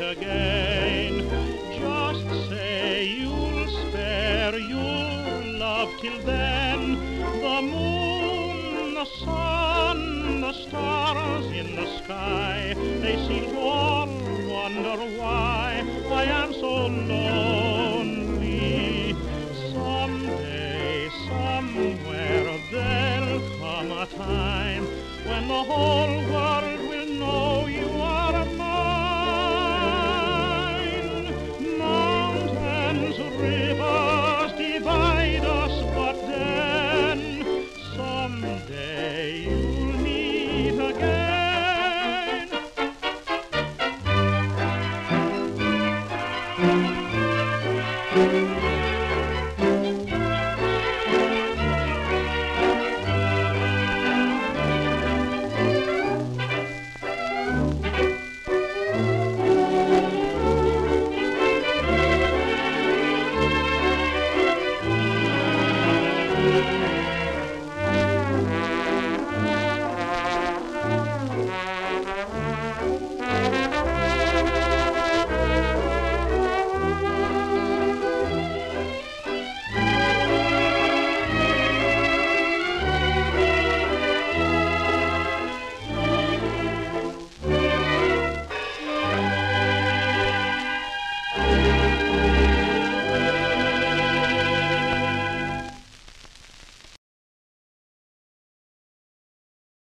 again. Just say you'll spare your love till then. The moon, the sun, the stars in the sky, they seem to all wonder why I am so lonely. Someday, somewhere, there'll come a time when the whole world